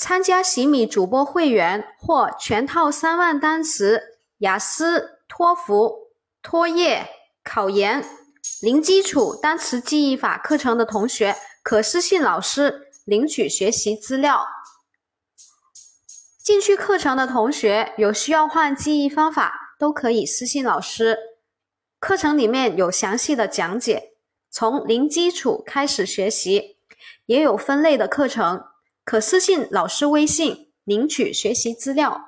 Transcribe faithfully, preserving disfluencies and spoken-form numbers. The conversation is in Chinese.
参加洗米主播会员或全套三万单词雅思、托福、托业、考研零基础单词记忆法课程的同学，可私信老师领取学习资料。进去课程的同学有需要换记忆方法，都可以私信老师。课程里面有详细的讲解，从零基础开始学习，也有分类的课程，可私信老师微信领取学习资料。